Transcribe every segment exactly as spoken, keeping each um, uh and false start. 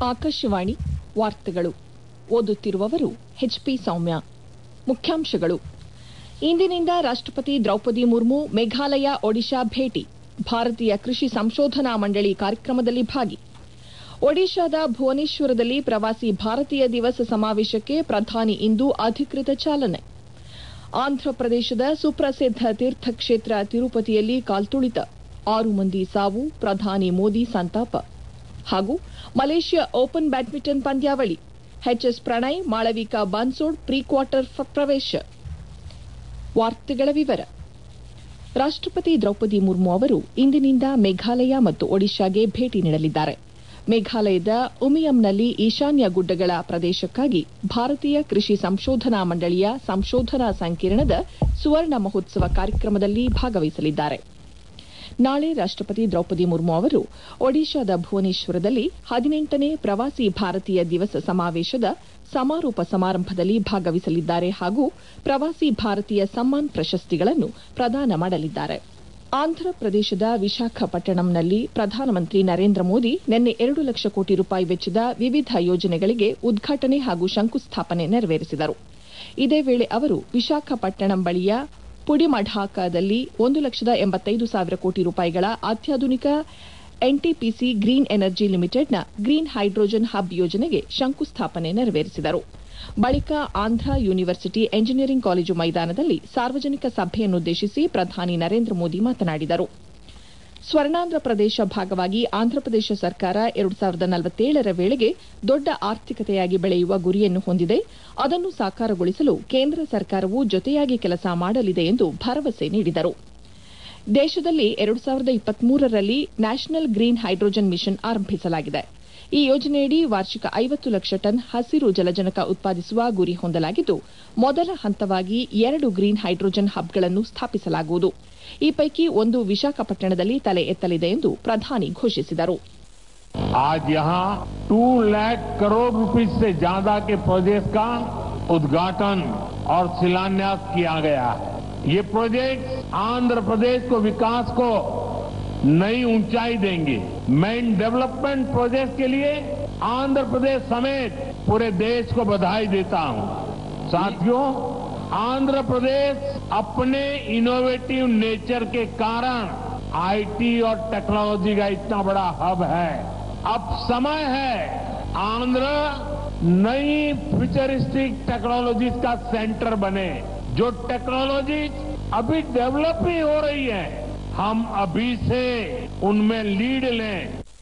ಆಕಾಶವಾಣಿ ವಾರ್ತೆಗಳು ಓದುತ್ತಿರುವವರು ಎಚ್ಪಿ ಸೌಮ್ಯ. ಮುಖ್ಯಾಂಶಗಳು. ಇಂದಿನಿಂದ ರಾಷ್ಟ್ರಪತಿ ದ್ರೌಪದಿ ಮುರ್ಮು ಮೇಘಾಲಯ ಒಡಿಶಾ ಭೇಟಿ. ಭಾರತೀಯ ಕೃಷಿ ಸಂಶೋಧನಾ ಮಂಡಳಿ ಕಾರ್ಯಕ್ರಮದಲ್ಲಿ ಭಾಗಿ. ಒಡಿಶಾದ ಭುವನೇಶ್ವರದಲ್ಲಿ ಪ್ರವಾಸಿ ಭಾರತೀಯ ದಿವಸ ಸಮಾವೇಶಕ್ಕೆ ಪ್ರಧಾನಿ ಇಂದು ಅಧಿಕೃತ ಚಾಲನೆ. ಆಂಧ್ರಪ್ರದೇಶದ ಸುಪ್ರಸಿದ್ದ ತೀರ್ಥಕ್ಷೇತ್ರ ತಿರುಪತಿಯಲ್ಲಿ ಕಾಲ್ತುಳಿತ, ಆರು ಮಂದಿ ಸಾವು, ಪ್ರಧಾನಿ ಮೋದಿ ಸಂತಾಪ. ಹಾಗೂ ಮಲೇಷ್ಯಾ ಓಪನ್ ಬ್ಯಾಡ್ಮಿಂಟನ್ ಪಂದ್ಯಾವಳಿ, H S Prannoy Malvika Bansod pre quarter ಪ್ರವೇಶ. ವಾರ್ತೆಗಳ ವಿವರ. ರಾಷ್ಟ್ರಪತಿ ದ್ರೌಪದಿ ಮುರ್ಮು ಅವರು ಇಂದಿನಿಂದ ಮೇಘಾಲಯ ಮತ್ತು ಒಡಿಶಾಗೆ ಭೇಟಿ ನೀಡಲಿದ್ದಾರೆ. ಮೇಘಾಲಯದ ಉಮಿಯಂನಲ್ಲಿ ಈಶಾನ್ಯ ಗುಡ್ಡಗಳ ಪ್ರದೇಶಕ್ಕಾಗಿ ಭಾರತೀಯ ಕೃಷಿ ಸಂಶೋಧನಾ ಮಂಡಳಿಯ ಸಂಶೋಧನಾ ಸಂಕಿರಣದ ಸುವರ್ಣ ಮಹೋತ್ಸವ ಕಾರ್ಯಕ್ರಮದಲ್ಲಿ ಭಾಗವಹಿಸಲಿದ್ದಾರೆ. ನಾಳೆ ರಾಷ್ಟ್ರಪತಿ ದ್ರೌಪದಿ ಮುರ್ಮು ಅವರು ಒಡಿಶಾದ ಭುವನೇಶ್ವರದಲ್ಲಿ ಹದಿನೆಂಟನೇ ಪ್ರವಾಸಿ ಭಾರತೀಯ ದಿವಸ ಸಮಾವೇಶದ ಸಮಾರೋಪ ಸಮಾರಂಭದಲ್ಲಿ ಭಾಗವಹಿಸಲಿದ್ದಾರೆ ಹಾಗೂ ಪ್ರವಾಸಿ ಭಾರತೀಯ ಸಮ್ಮಾನ್ ಪ್ರಶಸ್ತಿಗಳನ್ನು ಪ್ರದಾನ ಮಾಡಲಿದ್ದಾರೆ. ಆಂಧ್ರಪ್ರದೇಶದ ವಿಶಾಖಪಟ್ಟಣಂನಲ್ಲಿ ಪ್ರಧಾನಮಂತ್ರಿ ನರೇಂದ್ರ ಮೋದಿ ನಿನ್ನೆ ಎರಡು ಲಕ್ಷ ಕೋಟಿ ರೂಪಾಯಿ ವೆಚ್ಚದ ವಿವಿಧ ಯೋಜನೆಗಳಿಗೆ ಉದ್ಘಾಟನೆ ಹಾಗೂ ಶಂಕುಸ್ಥಾಪನೆ ನೆರವೇರಿಸಿದರು. ಇದೇ ವೇಳೆ ಅವರು ವಿಶಾಖಪಟ್ಟಣಂ ಬಳಿಯ ಪುಡಿಮಢಾಕದಲ್ಲಿ ಒಂದು ಲಕ್ಷದ ಎಂಬತ್ತೈದು ಸಾವಿರ ಕೋಟಿ ರೂಪಾಯಿಗಳ ಅತ್ಯಾಧುನಿಕ ಎನ್ಟಿಪಿಸಿ ಗ್ರೀನ್ ಎನರ್ಜಿ ಲಿಮಿಟೆಡ್ನ ಗ್ರೀನ್ ಹೈಡ್ರೋಜನ್ ಹಬ್ ಯೋಜನೆಗೆ ಶಂಕುಸ್ಥಾಪನೆ ನೆರವೇರಿಸಿದರು. ಬಳಿಕ ಆಂಧ್ರ ಯೂನಿವರ್ಸಿಟಿ ಎಂಜಿನಿಯರಿಂಗ್ ಕಾಲೇಜು ಮೈದಾನದಲ್ಲಿ ಸಾರ್ವಜನಿಕ ಸಭೆಯನ್ನುದ್ದೇಶಿಸಿ ಪ್ರಧಾನಿ ನರೇಂದ್ರ ಮೋದಿ ಮಾತನಾಡಿದರು. ಸ್ವರ್ಣಾಂಧ್ರ ಪ್ರದೇಶ ಭಾಗವಾಗಿ ಆಂಧ್ರಪ್ರದೇಶ ಸರ್ಕಾರ ಎರಡು ಸಾವಿರದ ನಲವತ್ತೇಳರ ವೇಳೆಗೆ ದೊಡ್ಡ ಆರ್ಥಿಕತೆಯಾಗಿ ಬೆಳೆಯುವ ಗುರಿಯನ್ನು ಹೊಂದಿದೆ. ಅದನ್ನು ಸಾಕಾರಗೊಳಿಸಲು ಕೇಂದ್ರ ಸರ್ಕಾರವು ಜೊತೆಯಾಗಿ ಕೆಲಸ ಮಾಡಲಿದೆ ಎಂದು ಭರವಸೆ ನೀಡಿದರು. ದೇಶದಲ್ಲಿ ಎರಡು ಸಾವಿರದ ಇಪ್ಪತ್ಮೂರರಲ್ಲಿ ನ್ಯಾಷನಲ್ ಗ್ರೀನ್ ಹೈಡ್ರೋಜನ್ ಮಿಷನ್ ಆರಂಭಿಸಲಾಗಿದೆ. ಈ ಯೋಜನೆಯಡಿ ವಾರ್ಷಿಕ ಐವತ್ತು ಲಕ್ಷ ಟನ್ ಹಸಿರು ಜಲಜನಕ ಉತ್ಪಾದಿಸುವ ಗುರಿ ಹೊಂದಲಾಗಿದ್ದು, ಮೊದಲ ಹಂತವಾಗಿ ಎರಡು ಗ್ರೀನ್ ಹೈಡ್ರೋಜನ್ ಹಬ್ಗಳನ್ನು ಸ್ಥಾಪಿಸಲಾಗುವುದು. ಈ ಪೈಕಿ ಒಂದು ವಿಶಾಖಪಟ್ಟಣದಲ್ಲಿ ತಲೆ ಎತ್ತಲಿದೆ ಎಂದು ಪ್ರಧಾನಿ ಘೋಷಿಸಿದರು. आज यहाँ टू लाख करोड़ रुपीस से ज्यादा के प्रोजेक्ट का उद्घाटन और शिलान्यास किया गया है. ये प्रोजेक्ट आंध्र प्रदेश को विकास को नई ऊंचाई देंगे. मैं इन डेवलपमेंट प्रोजेक्ट के लिए आंध्र प्रदेश समेत पूरे देश को बधाई देता हूं. साथियों, आंध्र प्रदेश अपने इनोवेटिव नेचर के कारण आईटी और टेक्नोलॉजी का इतना बड़ा हब है. अब समय है आंध्र नई फ्यूचरिस्टिक टेक्नोलॉजीज का सेंटर बने. जो टेक्नोलॉजी अभी डेवलप ही हो रही है, हम अभी से उनमें लीड लें.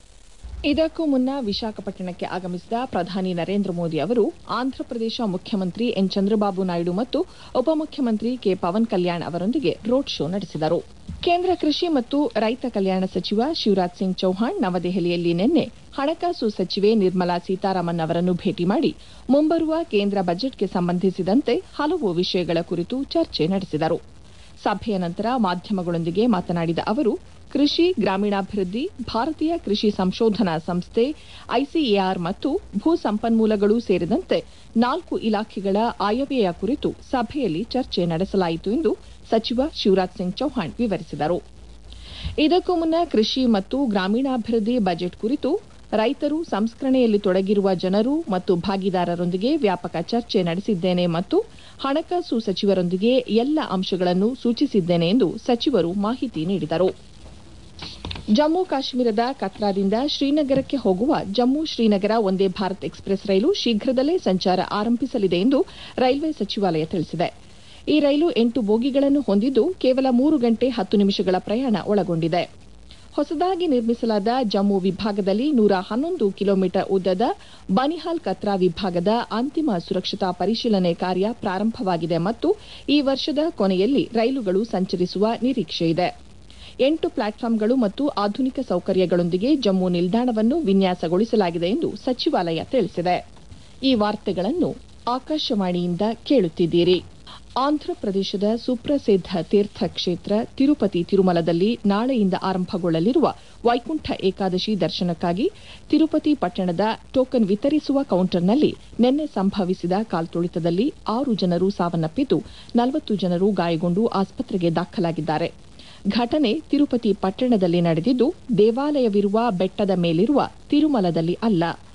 ಇದಕ್ಕೂ ಮುನ್ನ ವಿಶಾಖಪಟ್ಟಣಕ್ಕೆ ಆಗಮಿಸಿದ ಪ್ರಧಾನಿ ನರೇಂದ್ರ ಮೋದಿ ಅವರು ಆಂಧ್ರಪ್ರದೇಶ ಮುಖ್ಯಮಂತ್ರಿ ಎನ್ ಚಂದ್ರಬಾಬು ನಾಯ್ಡು ಮತ್ತು ಉಪಮುಖ್ಯಮಂತ್ರಿ ಕೆ ಪವನ್ ಕಲ್ಯಾಣ್ ಅವರೊಂದಿಗೆ ರೋಡ್ ಶೋ ನಡೆಸಿದರು. ಕೇಂದ್ರ ಕೃಷಿ ಮತ್ತು ರೈತ ಕಲ್ಯಾಣ ಸಚಿವ ಶಿವರಾಜ್ ಸಿಂಗ್ ಚೌಹಾಣ್ ನವದೆಹಲಿಯಲ್ಲಿ ನಿನ್ನೆ ಹಣಕಾಸು ಸಚಿವೆ ನಿರ್ಮಲಾ ಸೀತಾರಾಮನ್ ಅವರನ್ನು ಭೇಟಿ ಮಾಡಿ ಮುಂಬರುವ ಕೇಂದ್ರ ಬಜೆಟ್ಗೆ ಸಂಬಂಧಿಸಿದಂತೆ ಹಲವು ವಿಷಯಗಳ ಕುರಿತು ಚರ್ಚೆ ನಡೆಸಿದರು. ಸಭೆಯ ನಂತರ ಮಾಧ್ಯಮಗಳೊಂದಿಗೆ ಮಾತನಾಡಿದ ಅವರು, ಕೃಷಿ, ಗ್ರಾಮೀಣಾಭಿವೃದ್ಧಿ, ಭಾರತೀಯ ಕೃಷಿ ಸಂಶೋಧನಾ ಸಂಸ್ಥೆ ಐಸಿಎಆರ್ ಮತ್ತು ಭೂ ಸಂಪನ್ಮೂಲಗಳು ಸೇರಿದಂತೆ ನಾಲ್ಕು ಇಲಾಖೆಗಳ ಆಯವ್ಯಯ ಕುರಿತು ಸಭೆಯಲ್ಲಿ ಚರ್ಚೆ ನಡೆಸಲಾಯಿತು ಎಂದು ಸಚಿವ ಶಿವರಾಜ್ ಸಿಂಗ್ ಚೌಹಾಣ್ ವಿವರಿಸಿದರು. ಇದಕ್ಕೂ ಮುನ್ನ ಕೃಷಿ ಮತ್ತು ಗ್ರಾಮೀಣಾಭಿವೃದ್ಧಿ ಬಜೆಟ್ ಕುರಿತು ರೈತರು, ಸಂಸ್ಕರಣೆಯಲ್ಲಿ ತೊಡಗಿರುವ ಜನರು ಮತ್ತು ಭಾಗಿದಾರರೊಂದಿಗೆ ವ್ಯಾಪಕ ಚರ್ಚೆ ನಡೆಸಿದ್ದೇನೆ ಮತ್ತು ಹಣಕಾಸು ಸಚಿವರೊಂದಿಗೆ ಎಲ್ಲ ಅಂಶಗಳನ್ನು ಸೂಚಿಸಿದ್ದೇನೆ ಎಂದು ಸಚಿವರು ಮಾಹಿತಿ ನೀಡಿದರು. ಜಮ್ಮು ಕಾಶ್ಮೀರದ ಕತ್ರಾದಿಂದ ಶ್ರೀನಗರಕ್ಕೆ ಹೋಗುವ ಜಮ್ಮು ಶ್ರೀನಗರ ಒಂದೇ ಭಾರತ್ ಎಕ್ಸ್ಪ್ರೆಸ್ ರೈಲು ಶೀಘ್ರದಲ್ಲೇ ಸಂಚಾರ ಆರಂಭಿಸಲಿದೆ ಎಂದು ರೈಲ್ವೆ ಸಚಿವಾಲಯ ತಿಳಿಸಿದೆ. ಈ ರೈಲು ಎಂಟು ಬೋಗಿಗಳನ್ನು ಹೊಂದಿದ್ದು ಕೇವಲ ಮೂರು ಗಂಟೆ ಹತ್ತು ನಿಮಿಷಗಳ ಪ್ರಯಾಣ ಒಳಗೊಂಡಿದೆ. ಹೊಸದಾಗಿ ನಿರ್ಮಿಸಲಾದ ಜಮ್ಮು ವಿಭಾಗದಲ್ಲಿ ನೂರ ಹನ್ನೊಂದು ಕಿಲೋಮೀಟರ್ ಉದ್ದದ ಬನಿಹಾಲ್ ಕತ್ರಾ ವಿಭಾಗದ ಅಂತಿಮ ಸುರಕ್ಷತಾ ಪರಿಶೀಲನೆ ಕಾರ್ಯ ಪ್ರಾರಂಭವಾಗಿದೆ ಮತ್ತು ಈ ವರ್ಷದ ಕೊನೆಯಲ್ಲಿ ರೈಲುಗಳು ಸಂಚರಿಸುವ ನಿರೀಕ್ಷೆಯಿದೆ. ಎಂಟು ಪ್ಲಾಟ್ಫಾರ್ಮ್ಗಳು ಮತ್ತು ಆಧುನಿಕ ಸೌಕರ್ಯಗಳೊಂದಿಗೆ ಜಮ್ಮು ನಿಲ್ದಾಣವನ್ನು ವಿನ್ಯಾಸಗೊಳಿಸಲಾಗಿದೆ ಎಂದು ಸಚಿವಾಲಯ ತಿಳಿಸಿದೆ. ಈ ವಾರ್ತೆಗಳನ್ನು ಆಕಾಶವಾಣಿಯಿಂದ ಕೇಳುತ್ತಿದ್ದೀರಿ. ಆಂಧ್ರಪ್ರದೇಶದ ಸುಪ್ರಸಿದ್ದ ತೀರ್ಥಕ್ಷೇತ್ರ ತಿರುಪತಿ ತಿರುಮಲದಲ್ಲಿ ನಾಳೆಯಿಂದ ಆರಂಭಗೊಳ್ಳಲಿರುವ ವೈಕುಂಠ ಏಕಾದಶಿ ದರ್ಶನಕ್ಕಾಗಿ ತಿರುಪತಿ ಪಟ್ಟಣದ ಟೋಕನ್ ವಿತರಿಸುವ ಕೌಂಟರ್ನಲ್ಲಿ ನಿನ್ನೆ ಸಂಭವಿಸಿದ ಕಾಲ್ತುಳಿತದಲ್ಲಿ ಆರು ಜನರು ಸಾವನ್ನಪ್ಪಿದ್ದು ನಲವತ್ತು ಜನರು ಗಾಯಗೊಂಡು ಆಸ್ಪತ್ರೆಗೆ ದಾಖಲಾಗಿದ್ದಾರೆ. ಘಟನೆ ತಿರುಪತಿ ಪಟ್ಟಣದಲ್ಲಿ ನಡೆದಿದ್ದು ದೇವಾಲಯವಿರುವ ಬೆಟ್ಟದ ಮೇಲಿರುವ ತಿರುಮಲದಲ್ಲಿ ಅಲ್ಲ.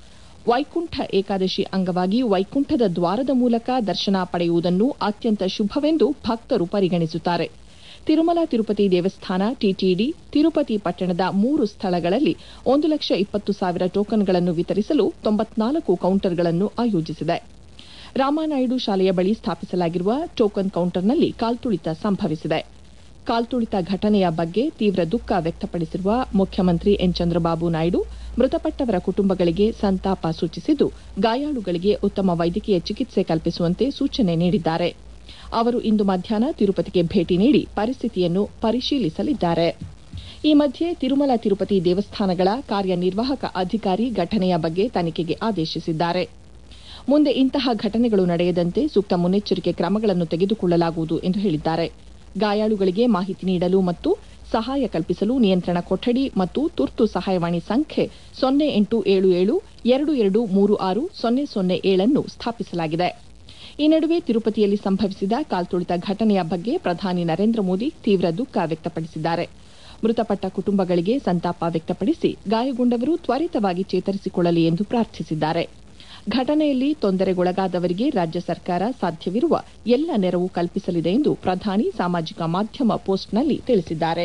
ವೈಕುಂಠ ಏಕಾದಶಿ ಅಂಗವಾಗಿ ವೈಕುಂಠದ ದ್ವಾರದ ಮೂಲಕ ದರ್ಶನ ಪಡೆಯುವುದನ್ನು ಅತ್ಯಂತ ಶುಭವೆಂದು ಭಕ್ತರು ಪರಿಗಣಿಸುತ್ತಾರೆ. ತಿರುಮಲ ತಿರುಪತಿ ದೇವಸ್ಥಾನ ಟಿಟಿಡಿ ತಿರುಪತಿ ಪಟ್ಟಣದ ಮೂರು ಸ್ಥಳಗಳಲ್ಲಿ ಒಂದು ಲಕ್ಷ ಇಪ್ಪತ್ತು ಸಾವಿರ ಟೋಕನ್ಗಳನ್ನು ವಿತರಿಸಲು ತೊಂಬತ್ನಾಲ್ಕು ಕೌಂಟರ್ಗಳನ್ನು ಆಯೋಜಿಸಿದೆ. ರಾಮಾನಾಯ್ಡು ಶಾಲೆಯ ಬಳಿ ಸ್ಥಾಪಿಸಲಾಗಿರುವ ಟೋಕನ್ ಕೌಂಟರ್ನಲ್ಲಿ ಕಾಲ್ತುಳಿತ ಸಂಭವಿಸಿದೆ. ಕಾಲ್ತುಳಿತ ಘಟನೆಯ ಬಗ್ಗೆ ತೀವ್ರ ದುಃಖ ವ್ಯಕ್ತಪಡಿಸಿರುವ ಮುಖ್ಯಮಂತ್ರಿ ಎನ್ ಚಂದ್ರಬಾಬು ನಾಯ್ಡು ಮೃತಪಟ್ಟವರ ಕುಟುಂಬಗಳಿಗೆ ಸಂತಾಪ ಸೂಚಿಸಿದ್ದು, ಗಾಯಾಳುಗಳಿಗೆ ಉತ್ತಮ ವೈದ್ಯಕೀಯ ಚಿಕಿತ್ಸೆ ಕಲ್ಪಿಸುವಂತೆ ಸೂಚನೆ ನೀಡಿದ್ದಾರೆ. ಅವರು ಇಂದು ಮಧ್ಯಾಹ್ನ ತಿರುಪತಿಗೆ ಭೇಟಿ ನೀಡಿ ಪರಿಸ್ಥಿತಿಯನ್ನು ಪರಿಶೀಲಿಸಲಿದ್ದಾರೆ. ಈ ಮಧ್ಯೆ ತಿರುಮಲ ತಿರುಪತಿ ದೇವಸ್ಥಾನಗಳ ಕಾರ್ಯನಿರ್ವಾಹಕ ಅಧಿಕಾರಿ ಘಟನೆಯ ಬಗ್ಗೆ ತನಿಖೆಗೆ ಆದೇಶಿಸಿದ್ದಾರೆ. ಮುಂದೆ ಇಂತಹ ಘಟನೆಗಳು ನಡೆಯದಂತೆ ಸೂಕ್ತ ಮುನ್ನೆಚ್ಚರಿಕೆ ಕ್ರಮಗಳನ್ನು ತೆಗೆದುಕೊಳ್ಳಲಾಗುವುದು ಎಂದು ಹೇಳಿದ್ದಾರೆ. ಗಾಯಾಳುಗಳಿಗೆ ಮಾಹಿತಿ ನೀಡಲು ಮತ್ತು ಸಹಾಯ ಕಲ್ಪಿಸಲು ನಿಯಂತ್ರಣ ಕೊಠಡಿ ಮತ್ತು ತುರ್ತು ಸಹಾಯವಾಣಿ ಸಂಖ್ಯೆ ಸೊನ್ನೆ ಎಂಟು ಏಳು ಏಳು ಎರಡು ಎರಡು ಮೂರು ಆರು ಸೊನ್ನೆ ಸೊನ್ನೆ ಏಳನ್ನು ಸ್ಥಾಪಿಸಲಾಗಿದೆ. ಈ ನಡುವೆ ತಿರುಪತಿಯಲ್ಲಿ ಸಂಭವಿಸಿದ ಕಾಲ್ತುಳಿತ ಘಟನೆಯ ಬಗ್ಗೆ ಪ್ರಧಾನಿ ನರೇಂದ್ರ ಮೋದಿ ತೀವ್ರ ದುಃಖ ವ್ಯಕ್ತಪಡಿಸಿದ್ದಾರೆ. ಮೃತಪಟ್ಟ ಕುಟುಂಬಗಳಿಗೆ ಸಂತಾಪ ವ್ಯಕ್ತಪಡಿಸಿ ಗಾಯಗೊಂಡವರು ತ್ವರಿತವಾಗಿ ಚೇತರಿಸಿಕೊಳ್ಳಲಿ ಎಂದು ಪ್ರಾರ್ಥಿಸಿದ್ದಾರೆ. ಘಟನೆಯಲ್ಲಿ ತೊಂದರೆಗೊಳಗಾದವರಿಗೆ ರಾಜ್ಯ ಸರ್ಕಾರ ಸಾಧ್ಯವಿರುವ ಎಲ್ಲ ನೆರವು ಕಲ್ಪಿಸಲಿದೆ ಎಂದು ಪ್ರಧಾನಿ ಸಾಮಾಜಿಕ ಮಾಧ್ಯಮ ಪೋಸ್ಟ್ನಲ್ಲಿ ತಿಳಿಸಿದ್ದಾರೆ.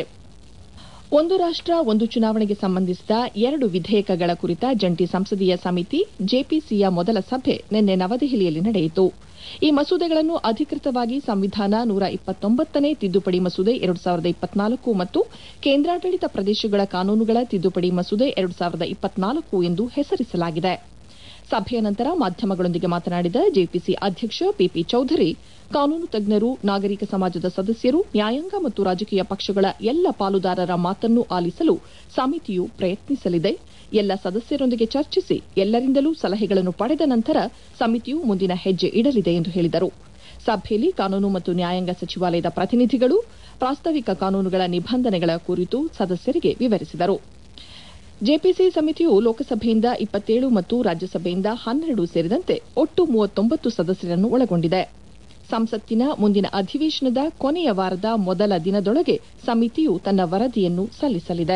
ಒಂದು ರಾಷ್ಟ ಒಂದು ಚುನಾವಣೆಗೆ ಸಂಬಂಧಿಸಿದ ಎರಡು ವಿಧೇಯಕಗಳ ಕುರಿತ ಜಂಟಿ ಸಂಸದೀಯ ಸಮಿತಿ ಜೆಪಿಸಿಯ ಮೊದಲ ಸಭೆ ನಿನ್ನೆ ನವದೆಹಲಿಯಲ್ಲಿ ನಡೆಯಿತು. ಈ ಮಸೂದೆಗಳನ್ನು ಅಧಿಕೃತವಾಗಿ ಸಂವಿಧಾನ ನೂರ ಇಪ್ಪತ್ತೊಂಬತ್ತನೇ ತಿದ್ದುಪಡಿ ಮಸೂದೆ ಎರಡು ಸಾವಿರದ ಇಪ್ಪತ್ನಾಲ್ಕು ಮತ್ತು ಕೇಂದ್ರಾಡಳಿತ ಪ್ರದೇಶಗಳ ಕಾನೂನುಗಳ ತಿದ್ದುಪಡಿ ಮಸೂದೆ ಎರಡು ಸಾವಿರದ ಇಪ್ಪತ್ನಾಲ್ಕು ಎಂದು ಹೆಸರಿಸಲಾಗಿದೆ. ಸಭೆಯ ನಂತರ ಮಾಧ್ಯಮಗಳೊಂದಿಗೆ ಮಾತನಾಡಿದ ಜೆಪಿಸಿ ಅಧ್ಯಕ್ಷ ಪಿಪಿ ಚೌಧರಿ, ಕಾನೂನು ತಜ್ಞರು, ನಾಗರಿಕ ಸಮಾಜದ ಸದಸ್ಯರು, ನ್ಯಾಯಾಂಗ ಮತ್ತು ರಾಜಕೀಯ ಪಕ್ಷಗಳ ಎಲ್ಲ ಪಾಲುದಾರರ ಮಾತನ್ನು ಆಲಿಸಲು ಸಮಿತಿಯು ಪ್ರಯತ್ನಿಸಲಿದೆ. ಎಲ್ಲ ಸದಸ್ಯರೊಂದಿಗೆ ಚರ್ಚಿಸಿ ಎಲ್ಲರಿಂದಲೂ ಸಲಹೆಗಳನ್ನು ಪಡೆದ ನಂತರ ಸಮಿತಿಯು ಮುಂದಿನ ಹೆಜ್ಜೆ ಇಡಲಿದೆ ಎಂದು ಹೇಳಿದರು. ಸಭೆಯಲ್ಲಿ ಕಾನೂನು ಮತ್ತು ನ್ಯಾಯಾಂಗ ಸಚಿವಾಲಯದ ಪ್ರತಿನಿಧಿಗಳು ಪ್ರಾಸ್ತಾವಿಕ ಕಾನೂನುಗಳ ನಿಬಂಧನೆಗಳ ಕುರಿತು ಸದಸ್ಯರಿಗೆ ವಿವರಿಸಿದರು. ಜೆಪಿಸಿ ಸಮಿತಿಯು ಲೋಕಸಭೆಯಿಂದ ಇಪ್ಪತ್ತೇಳು ಮತ್ತು ರಾಜ್ಯಸಭೆಯಿಂದ ಹನ್ನೆರಡು ಸೇರಿದಂತೆ ಒಟ್ಟು ಮೂವತ್ತೊಂಬತ್ತು ಸದಸ್ಯರನ್ನು ಒಳಗೊಂಡಿದೆ. ಸಂಸತ್ತಿನ ಮುಂದಿನ ಅಧಿವೇಶನದ ಕೊನೆಯ ವಾರದ ಮೊದಲ ದಿನದೊಳಗೆ ಸಮಿತಿಯು ತನ್ನ ವರದಿಯನ್ನು ಸಲ್ಲಿಸಲಿದೆ.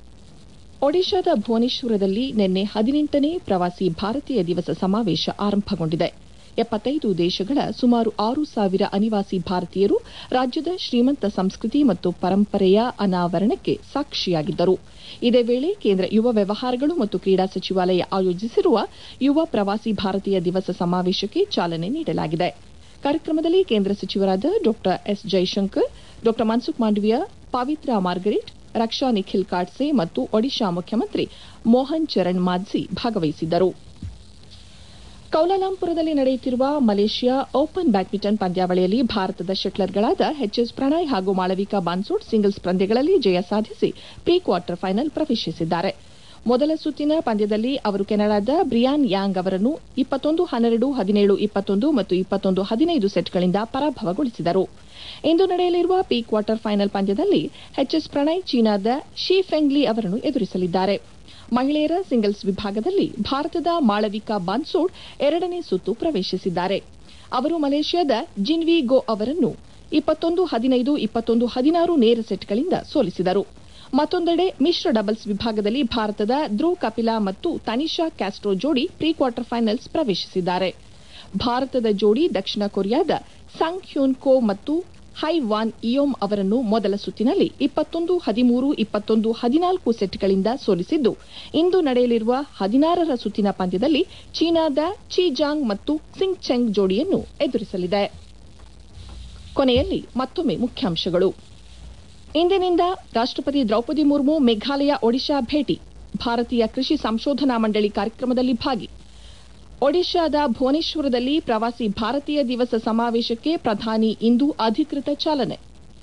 ಒಡಿಶಾದ ಭುವನೇಶ್ವರದಲ್ಲಿ ನಿನ್ನೆ ಹದಿನೆಂಟನೇ ಪ್ರವಾಸಿ ಭಾರತೀಯ ದಿವಸ ಸಮಾವೇಶ ಆರಂಭಗೊಂಡಿದೆ. ಎಪ್ಪತ್ತೈದು ದೇಶಗಳ ಸುಮಾರು ಆರು ಸಾವಿರ ಅನಿವಾಸಿ ಭಾರತೀಯರು ರಾಜ್ಯದ ಶ್ರೀಮಂತ ಸಂಸ್ಕೃತಿ ಮತ್ತು ಪರಂಪರೆಯ ಅನಾವರಣಕ್ಕೆ ಸಾಕ್ಷಿಯಾಗಿದ್ದರು. ಇದೇ ವೇಳೆ ಕೇಂದ್ರ ಯುವ ವ್ಯವಹಾರಗಳು ಮತ್ತು ಕ್ರೀಡಾ ಸಚಿವಾಲಯ ಆಯೋಜಿಸಿರುವ ಯುವ ಪ್ರವಾಸಿ ಭಾರತೀಯ ದಿವಸ ಸಮಾವೇಶಕ್ಕೆ ಚಾಲನೆ ನೀಡಲಾಗಿದೆ. ಕಾರ್ಯಕ್ರಮದಲ್ಲಿ ಕೇಂದ್ರ ಸಚಿವರಾದ ಡಾ ಎಸ್ ಜೈಶಂಕರ್, ಡಾ ಮನ್ಸುಖ್ ಮಾಂಡವಿಯಾ, ಪವಿತ್ರಾ ಮಾರ್ಗರೆಟ್, ರಕ್ಷಾ ನಿಖಿಲ್ ಕಾಟ್ಸೆ ಮತ್ತು ಒಡಿಶಾ ಮುಖ್ಯಮಂತ್ರಿ ಮೋಹನ್ ಚರಣ್ ಮಾಜ್ಜಿ ಭಾಗವಹಿಸಿದ್ದರು. ಕೌಲಾಲಂಪುರದಲ್ಲಿ ನಡೆಯುತ್ತಿರುವ ಮಲೇಷ್ಯಾ ಓಪನ್ ಬ್ಯಾಡ್ಮಿಂಟನ್ ಪಂದ್ಯಾವಳಿಯಲ್ಲಿ ಭಾರತದ ಶಟ್ಲರ್ಗಳಾದ ಎಚ್ಎಸ್ ಪ್ರಣಯ್ ಹಾಗೂ ಮಾಳವಿಕಾ ಬಾನ್ಸೋಡ್ ಸಿಂಗಲ್ಸ್ ಪಂದ್ಯಗಳಲ್ಲಿ ಜಯ ಸಾಧಿಸಿ ಪ್ರೀ ಕ್ವಾರ್ಟರ್ ಫೈನಲ್ ಪ್ರವೇಶಿಸಿದ್ದಾರೆ. ಮೊದಲ ಸುತ್ತಿನ ಪಂದ್ಯದಲ್ಲಿ ಅವರು ಕೆನಡಾದ ಬ್ರಿಯಾನ್ ಯಾಂಗ್ ಅವರನ್ನು ಇಪ್ಪತ್ತೊಂದು ಹನ್ನೆರಡು, ಹದಿನೇಳು ಇಪ್ಪತ್ತೊಂದು ಮತ್ತು ಇಪ್ಪತ್ತೊಂದು ಹದಿನೈದು ಸೆಟ್ಗಳಿಂದ ಪರಾಭವಗೊಳಿಸಿದರು. ಇಂದು ನಡೆಯಲಿರುವ ಪ್ರೀ ಕ್ವಾರ್ಟರ್ ಫೈನಲ್ ಪಂದ್ಯದಲ್ಲಿ ಎಚ್ಎಸ್ ಪ್ರಣಯ್ ಚೀನಾದ ಶಿ ಫೆಂಗ್ಲಿ ಅವರನ್ನು ಎದುರಿಸಲಿದ್ದಾರೆ. ಮಹಿಳೆಯರ ಸಿಂಗಲ್ಸ್ ವಿಭಾಗದಲ್ಲಿ ಭಾರತದ ಮಾಳವಿಕಾ ಬಾನ್ಸೋಡ್ ಎರಡನೇ ಸುತ್ತು ಪ್ರವೇಶಿಸಿದ್ದಾರೆ. ಅವರು ಮಲೇಷ್ಯಾದ ಜಿನ್ವಿ ಗೋ ಅವರನ್ನು ಇಪ್ಪತ್ತೊಂದು ಹದಿನೈದು, ಇಪ್ಪತ್ತೊಂದು ಹದಿನಾರು ನೇರ ಸೆಟ್ಗಳಿಂದ ಸೋಲಿಸಿದರು. ಮತ್ತೊಂದೆಡೆ ಮಿಶ್ರ ಡಬಲ್ಸ್ ವಿಭಾಗದಲ್ಲಿ ಭಾರತದ ಧ್ರುವ್ ಕಪಿಲಾ ಮತ್ತು ತನಿಷಾ ಕ್ಯಾಸ್ಟ್ರೋ ಜೋಡಿ ಪ್ರೀ ಕ್ವಾರ್ಟರ್ ಫೈನಲ್ಸ್ ಪ್ರವೇಶಿಸಿದ್ದಾರೆ. ಭಾರತದ ಜೋಡಿ ದಕ್ಷಿಣ ಕೊರಿಯಾದ ಸಂಗ್ ಹ್ಯೂನ್ ಕೋ ಮತ್ತು ಹೈ ವಾನ್ ಇಯೋಮ್ ಅವರನ್ನು ಮೊದಲ ಸುತ್ತಿನಲ್ಲಿ ಇಪ್ಪತ್ತೊಂದು ಹದಿಮೂರು, ಇಪ್ಪತ್ತೊಂದು ಹದಿನಾಲ್ಕು ಸೆಟ್ಗಳಿಂದ ಸೋಲಿಸಿದ್ದು, ಇಂದು ನಡೆಯಲಿರುವ ಹದಿನಾರರ ಸುತ್ತಿನ ಪಂದ್ಯದಲ್ಲಿ ಚೀನಾದ ಚಿ ಜಾಂಗ್ ಮತ್ತು ಸಿಂಗ್ ಚೆಂಗ್ ಜೋಡಿಯನ್ನು ಎದುರಿಸಲಿದೆ. ಕೊನೆಯಲ್ಲಿ ಮತ್ತೊಮ್ಮೆ ಮುಖ್ಯಾಂಶಗಳು. ಇಂದಿನಿಂದ ರಾಷ್ಟಪತಿ ದ್ರೌಪದಿ ಮುರ್ಮು ಮೇಘಾಲಯ ಒಡಿಶಾ ಭೇಟಿ, ಭಾರತೀಯ ಕೃಷಿ ಸಂಶೋಧನಾ ಮಂಡಳಿ ಕಾರ್ಯಕ್ರಮದಲ್ಲಿ ಭಾಗಿ. ಒಡಿಶಾದ ಭುವನೇಶ್ವರದಲ್ಲಿ ಪ್ರವಾಸಿ ಭಾರತೀಯ ದಿವಸ ಸಮಾವೇಶಕ್ಕೆ ಪ್ರಧಾನಿ ಇಂದು ಅಧಿಕೃತ ಚಾಲನೆ.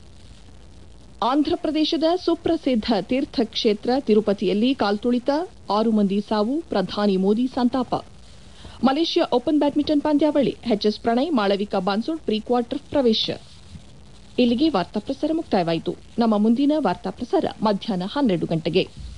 ಆಂಧ್ರಪ್ರದೇಶದ ಸುಪ್ರಸಿದ್ದ ತೀರ್ಥಕ್ಷೇತ್ರ ತಿರುಪತಿಯಲ್ಲಿ ಕಾಲ್ತುಳಿತ, ಆರು ಮಂದಿ ಸಾವು, ಪ್ರಧಾನಿ ಮೋದಿ ಸಂತಾಪ. ಮಲೇಷ್ಯಾ ಓಪನ್ ಬ್ಯಾಡ್ಮಿಂಟನ್ ಪಂದ್ಯಾವಳಿ, H S Prannoy Malvika Bansod pre quarter ಪ್ರವೇಶ. ಇಲ್ಲಿಗೆ ವಾರ್ತಾ ಪ್ರಸಾರ ಮುಕ್ತಾಯವಾಯಿತು. ನಮ್ಮ ಮುಂದಿನ ವಾರ್ತಾ ಪ್ರಸಾರ ಮಧ್ಯಾಹ್ನ ಹನ್ನೆರಡು ಗಂಟೆಗೆ.